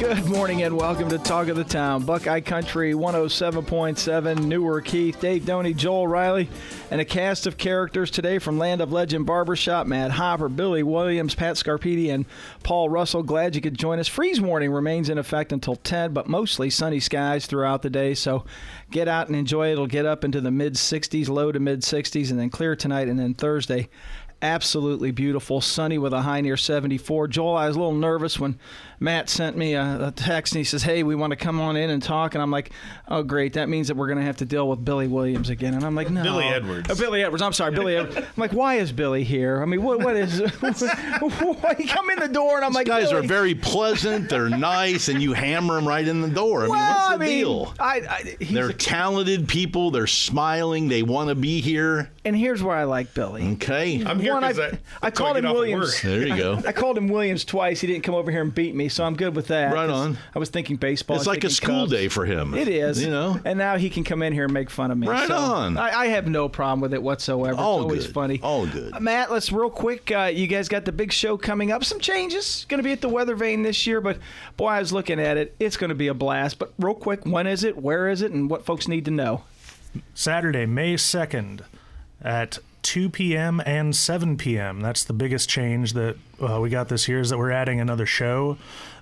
Good morning and welcome to Talk of the Town. Buckeye Country 107.7, Newark Heath, Dave Doney, Joel Riley, and a cast of characters today from Land of Legend Barbershop, Matt Hopper, Billy Williams, Pat Scarpiti, and Paul Russell. Glad you could join us. Freeze warning remains in effect until 10, but mostly sunny skies throughout the day, so get out and enjoy it. It'll get up into the mid-60s, low to mid-60s, and then clear tonight, and then Thursday. Absolutely beautiful, sunny with a high near 74. Joel, I was a little nervous when Matt sent me a text and he says, hey, we want to come on in and talk. And I'm like, oh, great. That means that we're going to have to deal with Billy Williams again. And I'm like, no. Billy Edwards. Billy Edwards. I'm sorry, Billy Edwards. I'm like, why is Billy here? I mean, what is why you come in the door and I'm like, guys Billy. are very pleasant. They're nice, and you hammer them right in the door. I mean, what's the deal? They're talented people. They're smiling. They want to be here. And here's where I like Billy. Okay. I'm here because I called him Williams. There you go. I called him Williams twice. He didn't come over here and beat me, so I'm good with that. Right on. I was thinking baseball. It's like a school day for him. It is. You know? And now he can come in here and make fun of me. Right on. I have no problem with it whatsoever. All it's always good. funny. All good. Matt, let's real quick. You guys got the big show coming up. Some changes. Going to be at the Weather Vane this year, but boy, I was looking at it. It's going to be a blast. But real quick, when is it? Where is it? And what folks need to know? Saturday, May 2nd at 2 p.m. and 7 p.m. That's the biggest change that we got this year, is that we're adding another show.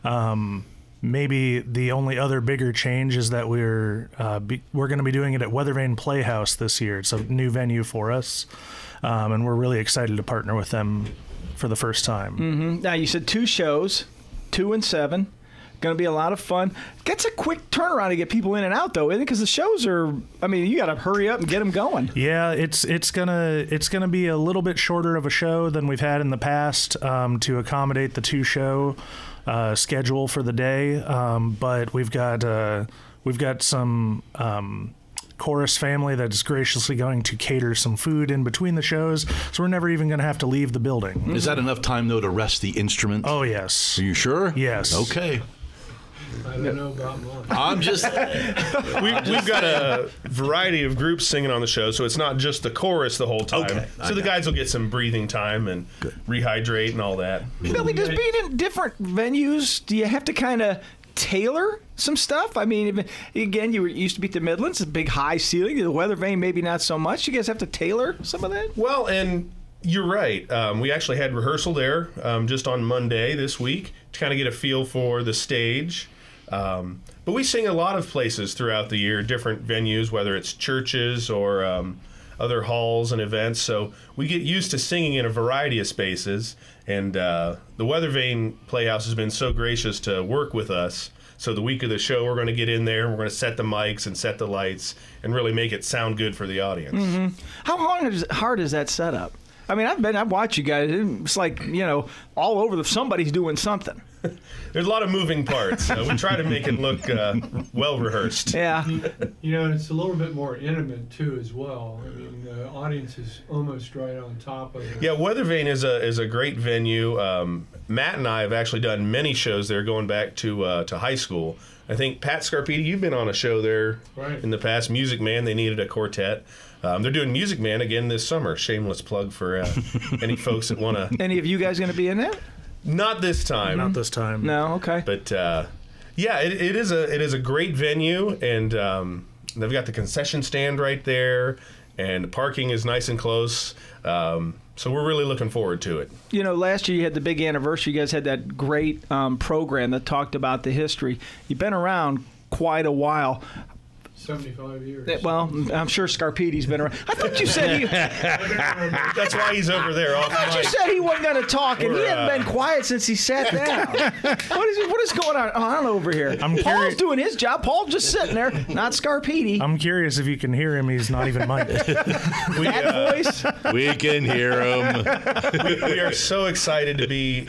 Maybe the only other bigger change is that we're going to be doing it at Weather Vane Playhouse this year. It's a new venue for us, and we're really excited to partner with them for the first time. Mm-hmm. Now, you said 2 shows, 2 and 7. Going to be a lot of fun. Gets a quick turnaround to get people in and out, though, isn't it? Because the shows are, I mean, you got to hurry up and get them going. Yeah, it's gonna be a little bit shorter of a show than we've had in the past to accommodate the 2-show schedule for the day. But we've got some chorus family that is graciously going to cater some food in between the shows, so we're never even going to have to leave the building. Is that enough time, though, to rest the instrument? Oh, yes. Are you sure? Yes. Okay. I don't know about mine. I'm just... We've got a variety of groups singing on the show, so it's not just the chorus the whole time. Okay, So the guys will get some breathing time and rehydrate and all that. Billy, does being in different venues, do you have to kind of tailor some stuff? I mean, again, you used to be at the Midlands, a big high ceiling. The Weather Vane, maybe not so much. You guys have to tailor some of that? Well, and you're right. We actually had rehearsal there just on Monday this week to kind of get a feel for the stage. But we sing a lot of places throughout the year, different venues, whether it's churches or other halls and events. So we get used to singing in a variety of spaces. And the Weather Vane Playhouse has been so gracious to work with us. So the week of the show, we're going to get in there, we're going to set the mics and set the lights and really make it sound good for the audience. Mm-hmm. How hard is that setup? I mean, I've watched you guys. It's like, all over somebody's doing something. There's a lot of moving parts. We try to make it look well rehearsed. Yeah. And it's a little bit more intimate too, as well. I mean, the audience is almost right on top of it. Yeah, Weather Vane is a great venue. Matt and I have actually done many shows there, going back to high school. I think Pat Scarpiti, you've been on a show there in the past. Music Man, they needed a quartet. They're doing Music Man again this summer. Shameless plug for any folks that want to. Any of you guys going to be in that? Not this time. Not this time. No, okay. But yeah, it is a great venue, and they've got the concession stand right there, and the parking is nice and close. So we're really looking forward to it. Last year you had the big anniversary. You guys had that great program that talked about the history. You've been around quite a while. 75 years. Well, I'm sure Scarpiti's been around. I thought you said he... That's why he's over there. I thought you said he wasn't going to talk, and he hadn't been quiet since he sat down. What is going on over here? Paul's doing his job. Paul's just sitting there, not Scarpiti. I'm curious if you can hear him. He's not even mic'd. That voice? We can hear him. We are so excited to be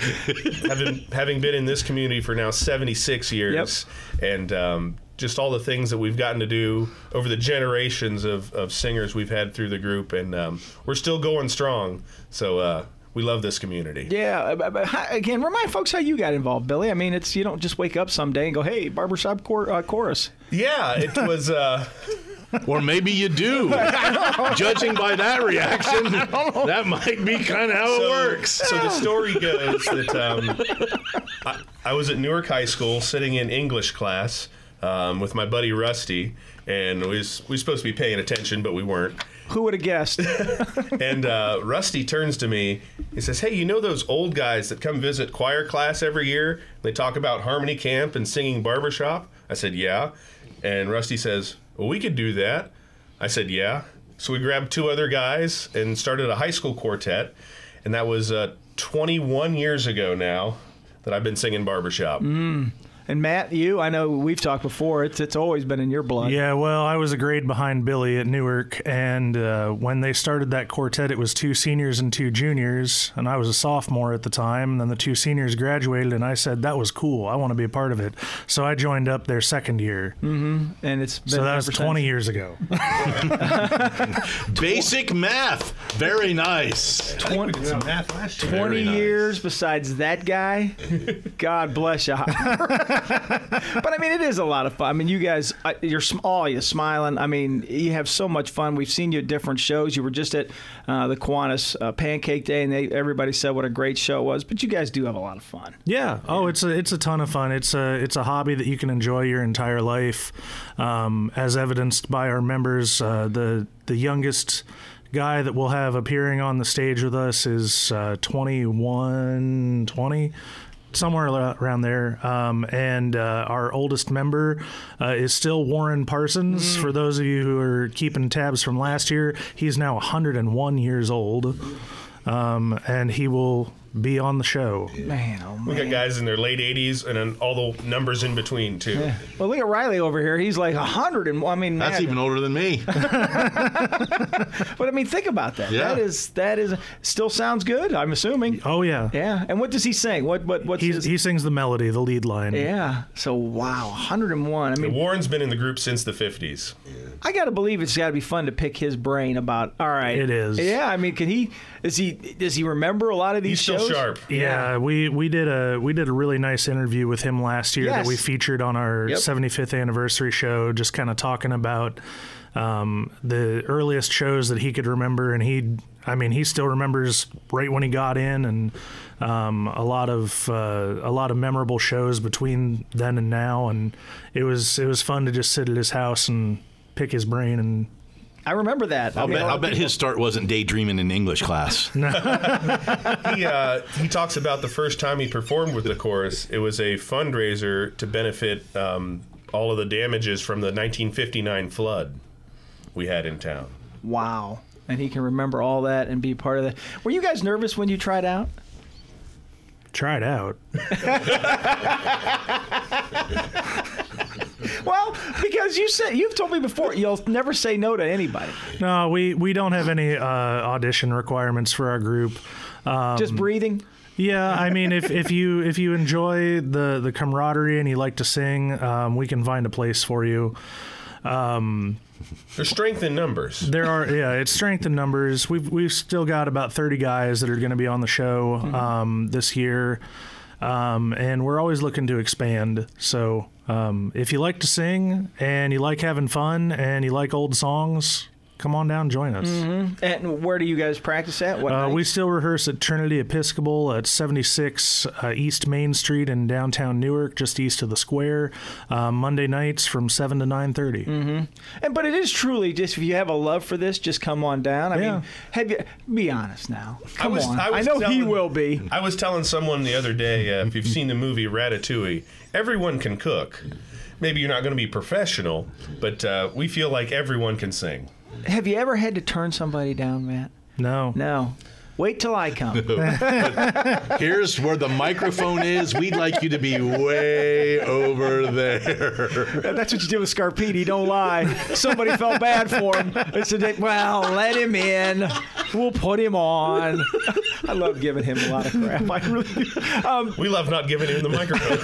having been in this community for now 76 years. Yep. And just all the things that we've gotten to do over the generations of singers we've had through the group, and we're still going strong. So we love this community. Yeah. Again, remind folks how you got involved, Billy. I mean, you don't just wake up someday and go, hey, barbershop chorus. Yeah, it was Or maybe you do. Judging by that reaction, that might be kind of how it works. So the story goes that I was at Newark High School sitting in English class with my buddy Rusty, and we were supposed to be paying attention, but we weren't. Who would have guessed? And Rusty turns to me. He says, "Hey, you know those old guys that come visit choir class every year? They talk about harmony camp and singing barbershop?" I said, "Yeah." And Rusty says, "Well, we could do that." I said, "Yeah." So we grabbed 2 other guys and started a high school quartet. And that was 21 years ago now that I've been singing barbershop. And Matt, I know we've talked before. It's always been in your blood. Yeah, well, I was a grade behind Billy at Newark, and when they started that quartet, it was 2 seniors and 2 juniors, and I was a sophomore at the time. And then the 2 seniors graduated, and I said, that was cool. I want to be a part of it. So I joined up their second year. Mm-hmm. And it's been so that was 20 years ago. Basic math. Very nice. 20 math last year. 20 nice. years besides that guy. God bless you. But I mean, it is a lot of fun. I mean, you guys, you're smiling. I mean, you have so much fun. We've seen you at different shows. You were just at the Kiwanis Pancake Day, and everybody said what a great show it was. But you guys do have a lot of fun. Yeah. Oh, it's a ton of fun. It's a hobby that you can enjoy your entire life, as evidenced by our members. The youngest guy that we'll have appearing on the stage with us is 21, 20. Somewhere around there. And our oldest member is still Warren Parsons. For those of you who are keeping tabs from last year, he's now 101 years old. And he will be on the show. Man, oh man. We got guys in their late 80s and then all the numbers in between, too. Yeah. Well, look at Riley over here. He's like 100. And I mean, That's even older than me. But I mean, think about that. Yeah. That is still sounds good, I'm assuming. Oh, yeah. Yeah. And what does he sing? What's his? He sings the melody, the lead line. Yeah. So, wow, 101. I mean, Warren's been in the group since the 50s. I got to believe it's got to be fun to pick his brain about, all right. It is. Yeah, I mean, does he remember a lot of these He's still shows? sharp. Yeah, we did a really nice interview with him last year that we featured on our 75th anniversary show, just kind of talking about the earliest shows that he could remember, and he still remembers right when he got in, and a lot of memorable shows between then and now, and it was fun to just sit at his house and pick his brain. And I remember that. I'll bet his start wasn't daydreaming in English class. He talks about the first time he performed with the chorus. It was a fundraiser to benefit all of the damages from the 1959 flood we had in town. Wow. And he can remember all that and be part of that. Were you guys nervous when you tried out? Tried out. Well, because you've told me before you'll never say no to anybody. No, we don't have any audition requirements for our group. Just breathing. Yeah, I mean, if you enjoy the camaraderie and you like to sing, we can find a place for you. There's strength in numbers. It's strength in numbers. We've still got about 30 guys that are going to be on the show this year, and we're always looking to expand. So if you like to sing and you like having fun and you like old songs, come on down and join us. Mm-hmm. And where do you guys practice at? What we still rehearse at Trinity Episcopal at 76 East Main Street in downtown Newark, just east of the square, Monday nights from 7 to 9:30. Mm-hmm. But it is truly just, if you have a love for this, just come on down. I mean, be honest now. Come on. I know he will be. I was telling someone the other day, if you've seen the movie Ratatouille, everyone can cook. Maybe you're not going to be professional, but we feel like everyone can sing. Have you ever had to turn somebody down, Matt? No. Wait till I come. Here's where the microphone is. We'd like you to be way over there. That's what you did with Scarpini. Don't lie. Somebody felt bad for him. They said, well, let him in. We'll put him on. I love giving him a lot of crap. I really do. We love not giving him the microphone.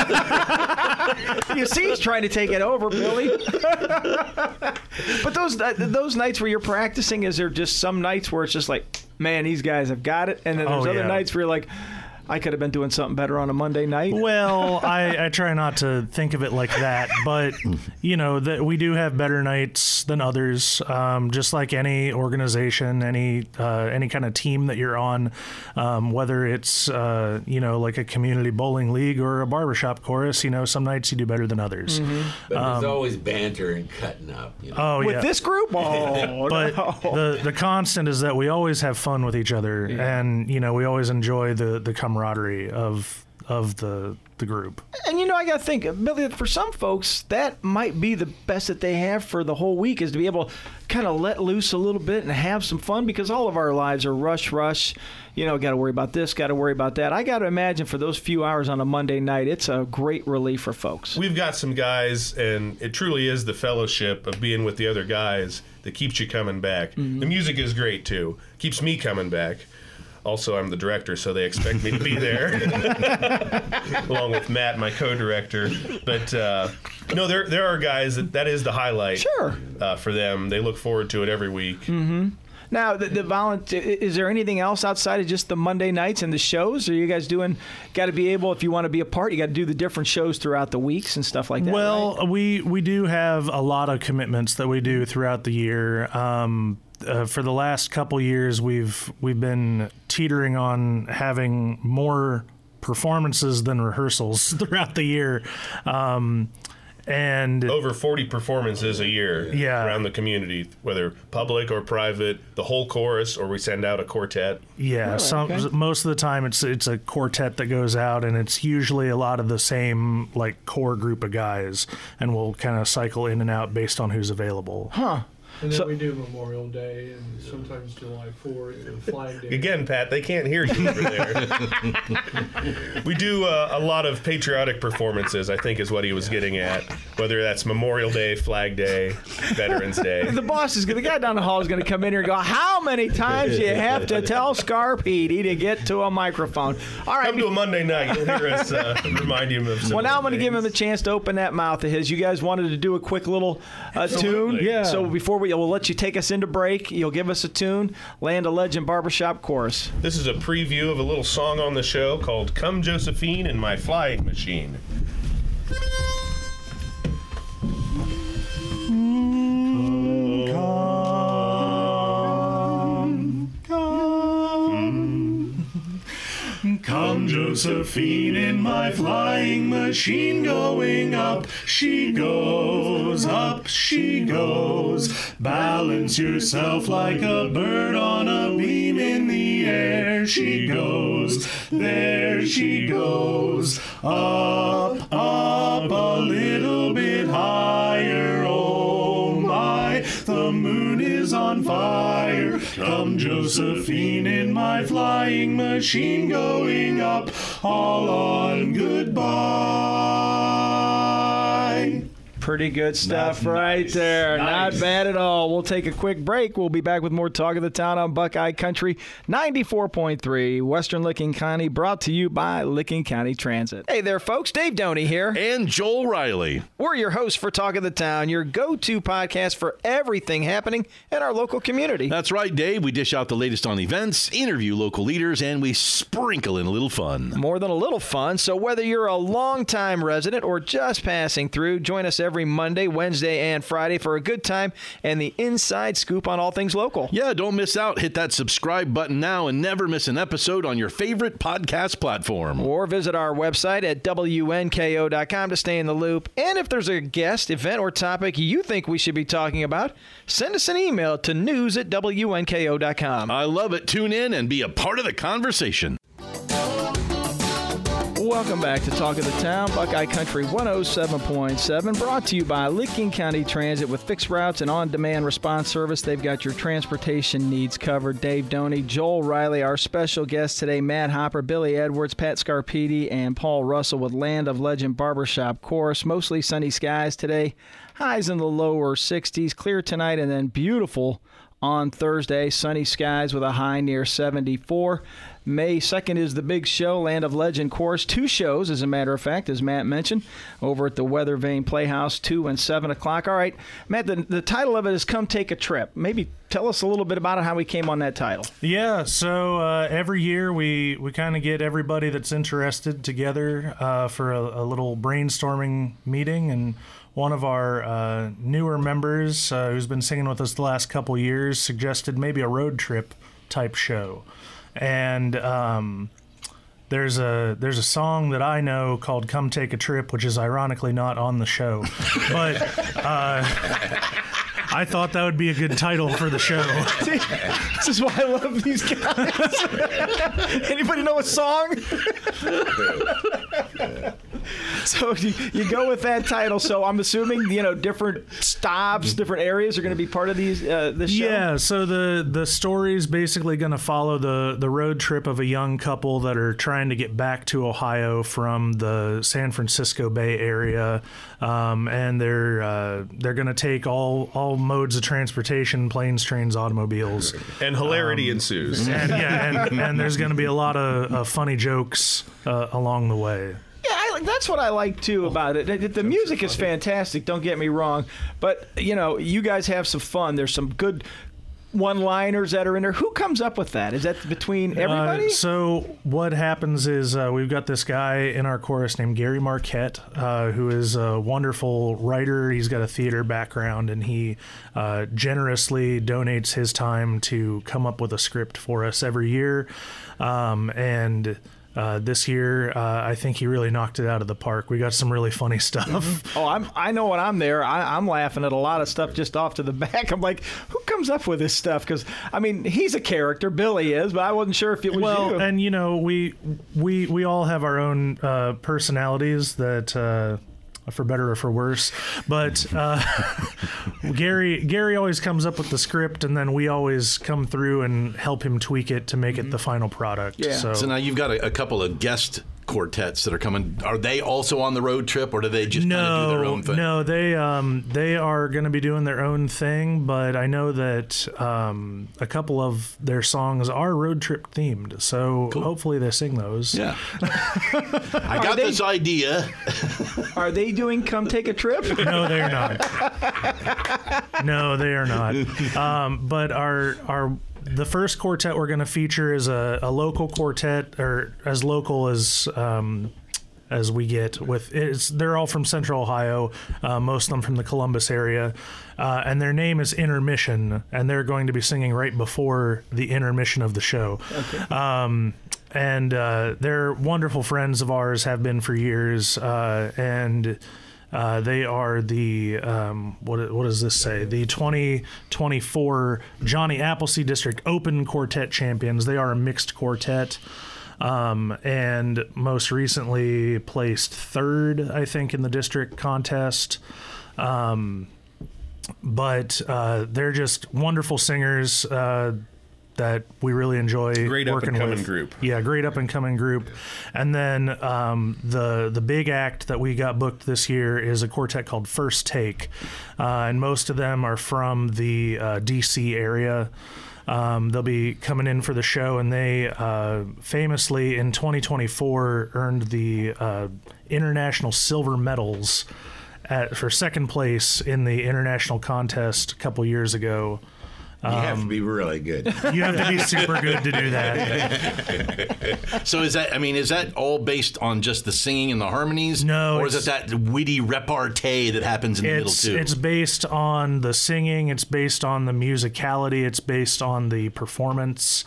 You see, he's trying to take it over, Billy. But those nights where you're practicing, is there just some nights where it's just like, man, these guys have got it, and then there's other nights where you're like, I could have been doing something better on a Monday night. Well, I try not to think of it like that, but that we do have better nights than others. Just like any organization, any kind of team that you're on, whether it's like a community bowling league or a barbershop chorus. Some nights you do better than others. Mm-hmm. But there's always banter and cutting up. Oh, with this group, but the constant is that we always have fun with each other, and we always enjoy the camaraderie of the group. And I got to think, Billy, for some folks, that might be the best that they have for the whole week, is to be able to kind of let loose a little bit and have some fun, because all of our lives are rush. Got to worry about this, got to worry about that. I got to imagine for those few hours on a Monday night, it's a great relief for folks. We've got some guys, and it truly is the fellowship of being with the other guys that keeps you coming back. Mm-hmm. The music is great, too. Keeps me coming back. Also, I'm the director, so they expect me to be there, along with Matt, my co-director. But there are guys that is the highlight. Sure. For them. They look forward to it every week. Mm-hmm. Now, the volunteer, is there anything else outside of just the Monday nights and the shows? Are you guys got to be able, if you want to be a part, you got to do the different shows throughout the weeks and stuff like that? Well, right? we do have a lot of commitments that we do throughout the year. For the last couple years, we've been teetering on having more performances than rehearsals throughout the year. And over 40 performances a year around the community, whether public or private, the whole chorus, or we send out a quartet. Yeah, most of the time it's a quartet that goes out, and it's usually a lot of the same core group of guys, and we'll kind of cycle in and out based on who's available. Huh. And then we do Memorial Day and sometimes July 4th and Flag Day. Again, Pat, they can't hear you over there. We do a lot of patriotic performances, I think is what he was getting at. Whether that's Memorial Day, Flag Day, Veterans Day. The guy down the hall is going to come in here and go, how many times you have to tell Scarpini to get to a microphone? All right. Come to a Monday night. You'll hear us remind him of some. Well, now I'm going to give him a chance to open that mouth of his. You guys wanted to do a quick little tune. Yeah. So before we'll let you take us into break. You'll give us a tune, Land of Legend Barbershop Chorus. This is a preview of a little song on the show called Come Josephine in My Flying Machine. Come, Josephine, in my flying machine, going up she goes, up she goes. Balance yourself like a bird on a beam in the air. She goes, there she goes, up, up, a little bit higher. Oh my, the moon is on fire. Come, Josephine, in my flying machine, going up, all on goodbye. Pretty good stuff right there. Nice. Not bad at all. We'll take a quick break. We'll be back with more Talk of the Town on Buckeye Country 94.3 Western Licking County, brought to you by Licking County Transit. Hey there, folks. Dave Doney here. And Joel Riley. We're your hosts for Talk of the Town, your go-to podcast for everything happening in our local community. That's right, Dave. We dish out the latest on events, interview local leaders, and we sprinkle in a little fun. More than a little fun. So whether you're a longtime resident or just passing through, join us every Monday, Wednesday, and Friday for a good time and the inside scoop on all things local. Yeah, don't miss out. Hit that subscribe button now and never miss an episode on your favorite podcast platform. Or visit our website at WNKO.com to stay in the loop. And if there's a guest, event, or topic you think we should be talking about, send us an email to news@WNKO.com. I love it. Tune in and be a part of the conversation. Welcome back to Talk of the Town, Buckeye Country 107.7, brought to you by Licking County Transit with fixed routes and on-demand response service. They've got your transportation needs covered. Dave Doney, Joel Riley, our special guest today, Matt Hopper, Billy Edwards, Pat Scarpini, and Paul Russell with Land of Legend Barbershop Chorus. Mostly sunny skies today, highs in the lower 60s, clear tonight, and then beautiful on Thursday, sunny skies with a high near 74. May 2nd is the big show, Land of Legend Chorus. 2 shows, as a matter of fact, as Matt mentioned, over at the Weather Vane Playhouse, 2 and 7 o'clock. All right, Matt, the title of it is Come Take a Trip. Maybe tell us a little bit about it, how we came on that title. Yeah, so every year we kind of get everybody that's interested together for a little brainstorming meeting, and one of our newer members who's been singing with us the last couple years suggested maybe a road trip type show. And there's a song that I know called "Come Take a Trip," which is ironically not on the show, but I thought that would be a good title for the show. See, this is why I love these guys. Anybody know a song? So you go with that title. So I'm assuming different stops, different areas are going to be part of this show. Yeah. So the story's basically going to follow the road trip of a young couple that are trying to get back to Ohio from the San Francisco Bay Area, and they're going to take all modes of transportation: planes, trains, automobiles. And hilarity ensues. And there's going to be a lot of funny jokes along the way. Yeah, that's what I like too about it. The music is fantastic, don't get me wrong, but you guys have some fun. There's some good one-liners that are in there. Who comes up with that? Is that between everybody? So what happens is we've got this guy in our chorus named Gary Marquette, who is a wonderful writer. He's got a theater background, and he generously donates his time to come up with a script for us every year. This year, I think he really knocked it out of the park. We got some really funny stuff. Mm-hmm. Oh, I know when I'm there, I'm laughing at a lot of stuff just off to the back. I'm like, who comes up with this stuff? Because, he's a character, Billy is, but I wasn't sure if it was you. Well, and, we all have our own personalities that... for better or for worse, but Gary always comes up with the script, and then we always come through and help him tweak it to make it the final product. Yeah. So now you've got a couple of guest quartets that are coming. Are they also on the road trip, or do they just kind of do their own thing? No, they are going to be doing their own thing, but I know that a couple of their songs are road trip themed, so hopefully they sing those. Yeah. I got this idea. Are they doing Come Take a Trip? No, they're not. No, they are not. But the first quartet we're going to feature is a local quartet, or as local as we get. They're all from Central Ohio, most of them from the Columbus area, and their name is Intermission, and they're going to be singing right before the intermission of the show. Okay. And they're wonderful friends of ours, have been for years, and they are the what does this say? The 2024 Johnny Appleseed District Open Quartet champions. They are a mixed quartet, and most recently placed 3rd, I think, in the district contest. But they're just wonderful singers that we really enjoy great working with. Great up-and-coming group. Yeah, great up-and-coming group. And then the big act that we got booked this year is a quartet called First Take. And most of them are from the D.C. area. They'll be coming in for the show, and they famously in 2024 earned the international silver medals for second place in the international contest a couple years ago. You have to be really good. You have to be super good to do that. So is that all based on just the singing and the harmonies? No. Or is it that witty repartee that happens in the middle too? It's based on the singing. It's based on the musicality. It's based on the performance,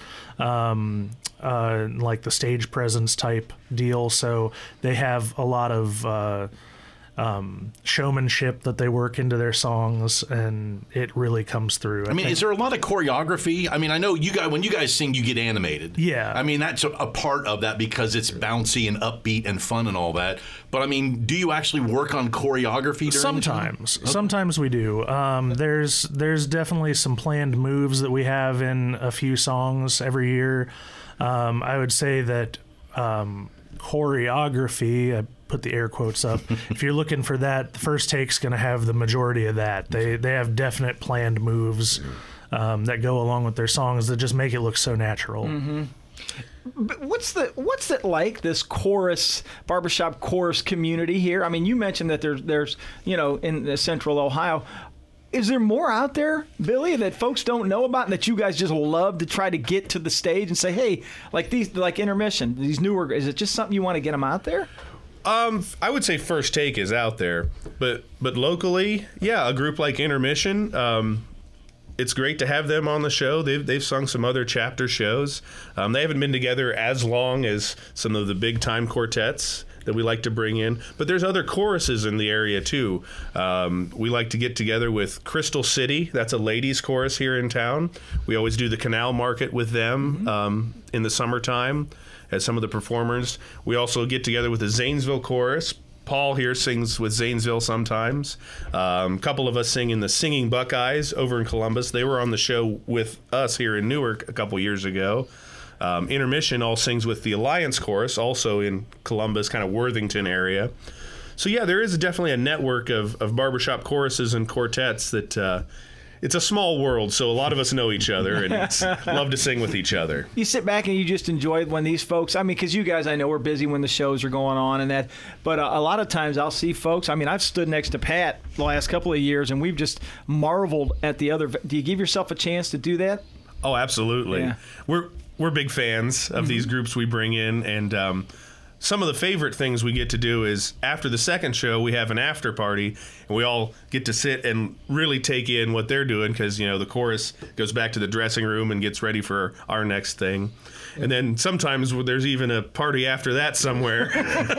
like the stage presence type deal. So they have a lot of showmanship that they work into their songs, and it really comes through. I mean, is there a lot of choreography? I mean, I know when you guys sing, you get animated. Yeah. I mean, that's a part of that because it's bouncy and upbeat and fun and all that. But I mean, do you actually work on choreography during Sometimes. the time? Sometimes we do. There's definitely some planned moves that we have in a few songs every year. I would say that choreography, I put the air quotes up, if you're looking for that, the First Take's going to have the majority of that. They have definite planned moves that go along with their songs that just make it look so natural. Mm-hmm. But what's it like, this chorus, barbershop chorus community here? I mean, you mentioned that there's in Central Ohio. Is there more out there, Billy, that folks don't know about and that you guys just love to try to get to the stage and say, hey, like Intermission, these newer, is it just something you want to get them out there? I would say First Take is out there, but locally, yeah, a group like Intermission, it's great to have them on the show. They've sung some other chapter shows. They haven't been together as long as some of the big time quartets that we like to bring in, but there's other choruses in the area too. We like to get together with Crystal City. That's a ladies chorus here in town. We always do the Canal Market with them in the summertime as some of the performers. We also get together with the Zanesville chorus. Paul here sings with Zanesville sometimes. A couple of us sing in the Singing Buckeyes over in Columbus. They were on the show with us here in Newark a couple years ago. Intermission all sings with the Alliance Chorus, also in Columbus, kind of Worthington area. So yeah, there is definitely a network of barbershop choruses and quartets that it's a small world, so a lot of us know each other and love to sing with each other. You sit back and you just enjoy when these folks, I mean, because you guys, I know, we're busy when the shows are going on and that, but a lot of times I'll see folks, I mean, I've stood next to Pat the last couple of years and we've just marveled at the other. Do you give yourself a chance to do that? Oh, absolutely. Yeah. We're big fans of these groups we bring in, and some of the favorite things we get to do is after the second show, we have an after party, and we all get to sit and really take in what they're doing because, the chorus goes back to the dressing room and gets ready for our next thing. And then sometimes there's even a party after that somewhere.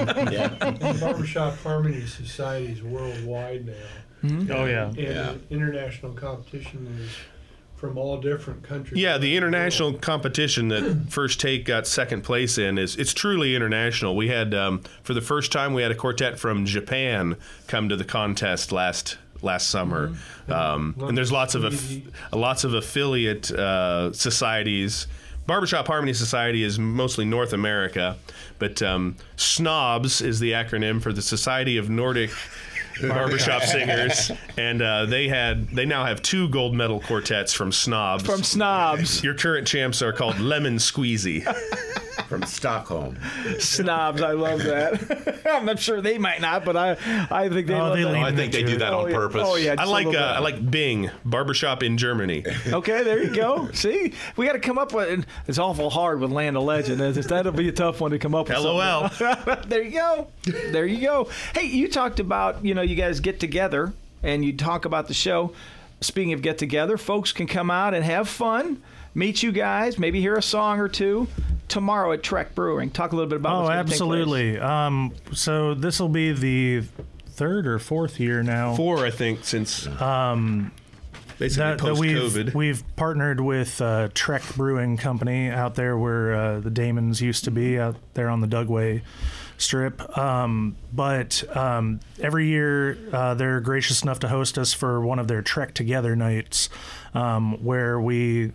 Barbershop Harmony Society is worldwide now. Oh, yeah. And international competition is from all different countries. Yeah, the international competition that First Take got second place in it's truly international. We had for the first time we had a quartet from Japan come to the contest last summer, and there's lots of affiliate societies. Barbershop Harmony Society is mostly North America, but SNOBS is the acronym for the Society of Nordic Barbershop Singers, and they now have 2 gold medal quartets from SNOBS. From SNOBS. Your current champs are called Lemon Squeezy. From Stockholm. SNOBS, I love that. I'm sure they might not, but I think they love that. I think they do that on purpose. Oh, yeah. I like Bing, Barbershop in Germany. Okay, there you go. See, we got to come up with. It's awful hard with Land of Legend. That'll be a tough one to come up with. LOL. There you go. There you go. Hey, you talked about you guys get together and you talk about the show. Speaking of get together, folks can come out and have fun, meet you guys, maybe hear a song or two tomorrow at Trek Brewing. Talk a little bit about what's going to take place. Absolutely. So this will be the 3rd or 4th year now. 4, I think, since basically post-COVID. We've partnered with Trek Brewing Company out there where the Damons used to be, out there on the Dugway Strip. But every year they're gracious enough to host us for one of their Trek Together nights, where we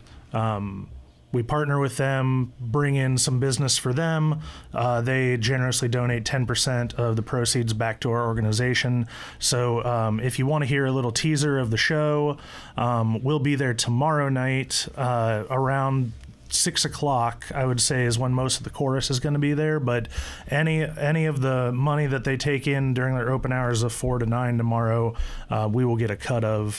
partner with them, bring in some business for them. They generously donate 10% of the proceeds back to our organization. So if you want to hear a little teaser of the show, we'll be there tomorrow night around 6 o'clock, I would say, is when most of the chorus is going to be there. But any of the money that they take in during their open hours of 4 to 9 tomorrow, we will get a cut of.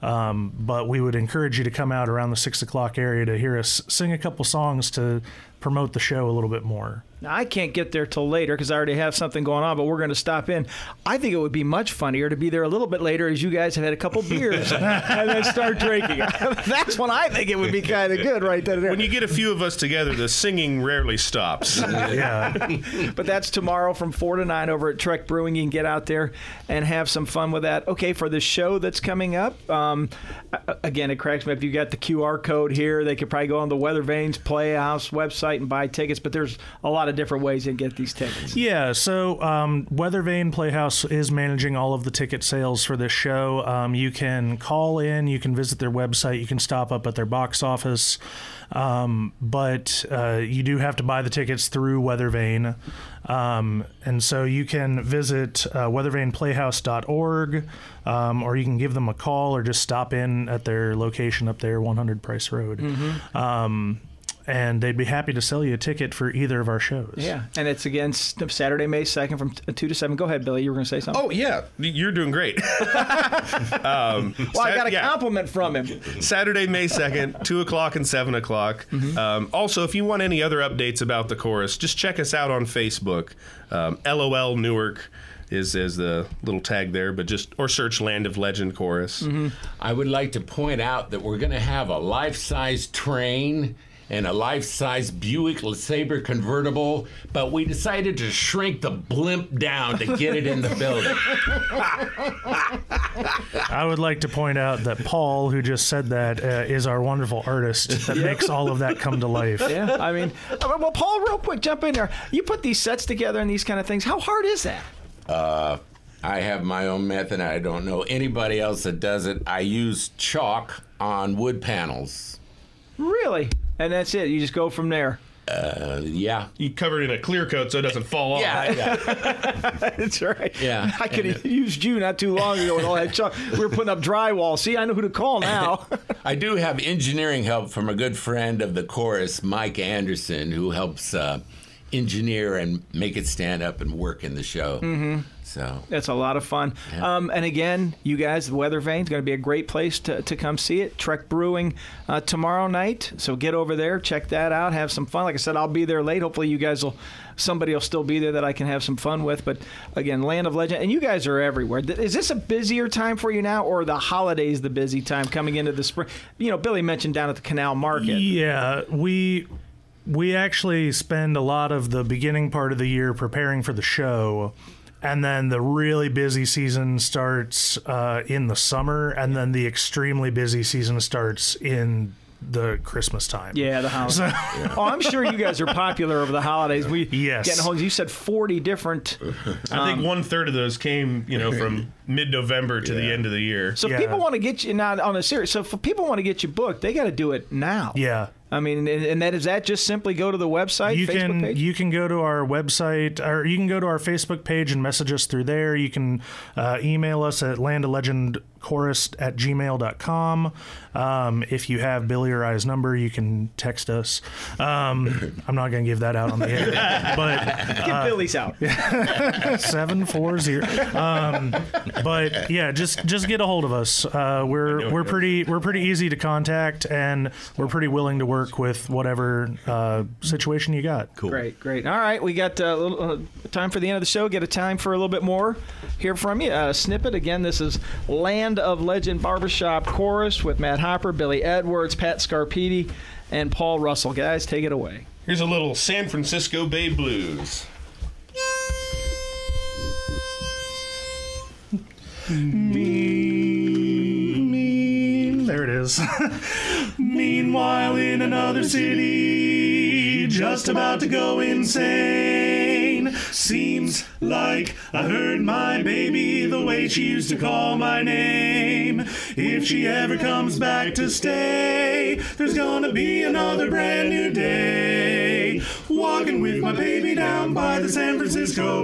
But we would encourage you to come out around the 6 o'clock area to hear us sing a couple songs to promote the show a little bit more. Now, I can't get there till later because I already have something going on, but we're going to stop in. I think it would be much funnier to be there a little bit later as you guys have had a couple beers and then start drinking. That's when I think it would be kind of good right then and there. When you get a few of us together, the singing rarely stops. Yeah. But that's tomorrow from 4 to 9 over at Trek Brewing. You can get out there and have some fun with that. Okay, for the show that's coming up, again, it cracks me up. You got the QR code here. They could probably go on the Weather Vanes Playhouse website and buy tickets, but there's a lot of different ways to get these tickets. Yeah, so Weather Vane Playhouse is managing all of the ticket sales for this show. You can call in, you can visit their website, you can stop up at their box office, but you do have to buy the tickets through Weather Vane. And so you can visit weathervaneplayhouse.org, or you can give them a call or just stop in at their location up there, 100 Price Road. and they'd be happy to sell you a ticket for either of our shows. Yeah, and it's again Saturday, May 2nd from 2 to 7. Go ahead, Billy. You were going to say something? Oh, yeah. You're doing great. I got a compliment from him. Saturday, May 2nd, 2 o'clock and 7 o'clock. Also, if you want any other updates about the chorus, just check us out on Facebook. LOL Newark is the little tag there, or search Land of Legend Chorus. I would like to point out that we're going to have a life-size train and a life-size Buick LeSabre convertible, but we decided to shrink the blimp down to get it in the building. I would like to point out that Paul, who just said that, is our wonderful artist that makes all of that come to life. Yeah, I mean, well, Paul, real quick, jump in there. You put these sets together and these kind of things. How hard is that? I have my own method. I don't know anybody else that does it. I use chalk on wood panels. Really? And that's it? You just go from there? Yeah. You cover it in a clear coat so it doesn't fall off. Yeah. That's right. Yeah. I could have used you not too long ago with all that chalk. We were putting up drywall. See, I know who to call now. I do have engineering help from a good friend of the chorus, Mike Anderson, who helps engineer and make it stand up and work in the show. So that's a lot of fun. Yeah. And again, you guys, the Weather Vane is going to be a great place to come see it. Trek Brewing tomorrow night. So get over there, check that out, have some fun. Like I said, I'll be there late. Hopefully somebody will still be there that I can have some fun with. But again, Land of Legend, and you guys are everywhere. Is this a busier time for you now, or the holidays the busy time coming into the spring? Billy mentioned down at the Canal Market. Yeah, we actually spend a lot of the beginning part of the year preparing for the show, and then the really busy season starts in the summer, and then the extremely busy season starts in the Christmas time. Yeah, the holidays. Oh, I'm sure you guys are popular over the holidays. Yes. Getting hold. You said 40 different. I think 1/3 of those came, from mid-November to the end of the year. So if people want to get you now on a series. So if people want to get you booked, they got to do it now. Yeah. I mean, and is that just simply go to the website, Facebook page? You can go to our website, or you can go to our Facebook page and message us through there. You can email us at landoflegendchorus@gmail.com. If you have Billy or I's number, you can text us. I'm not going to give that out on the air, but give Billy's out. 740. But yeah, just get a hold of us. We're pretty easy to contact, and we're pretty willing to work with whatever situation you got. Cool. Great. All right, we got a little time for the end of the show. Get a time for a little bit more. Hear from you. Snippet again. This is Land of Legend Barbershop Chorus with Matt Hopper, Billy Edwards, Pat Scarpiti, and Paul Russell. Guys, take it away. Here's a little San Francisco Bay Blues. There it is. Meanwhile, in another city, just about to go insane. Seems like I heard my baby the way she used to call my name. If she ever comes back to stay, there's gonna be another brand new day. Walking with my baby down by the San Francisco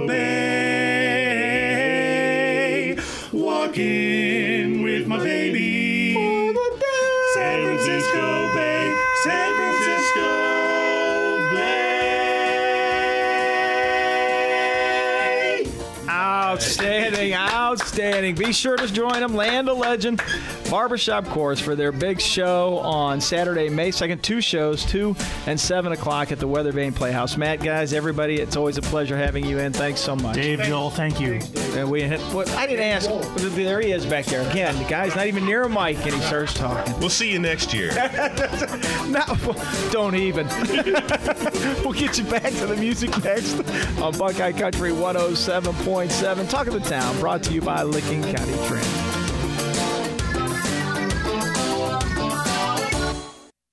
Bay. Walking with my baby. San Francisco Bay, San Francisco Bay. Outstanding. Be sure to join them, Land of Legend Barbershop Chorus, for their big show on Saturday, May 2nd. 2 shows, 2 and 7 o'clock at the Weather Vane Playhouse. Matt, guys, everybody, it's always a pleasure having you in. Thanks so much. Dave, Joel, thank you. And I didn't ask. There he is back there. Again, the guy's not even near a mic, and he starts talking. We'll see you next year. No, don't even. We'll get you back to the music next on Buckeye Country 107.7. Talk of the Town, brought to you by Licking County Trend.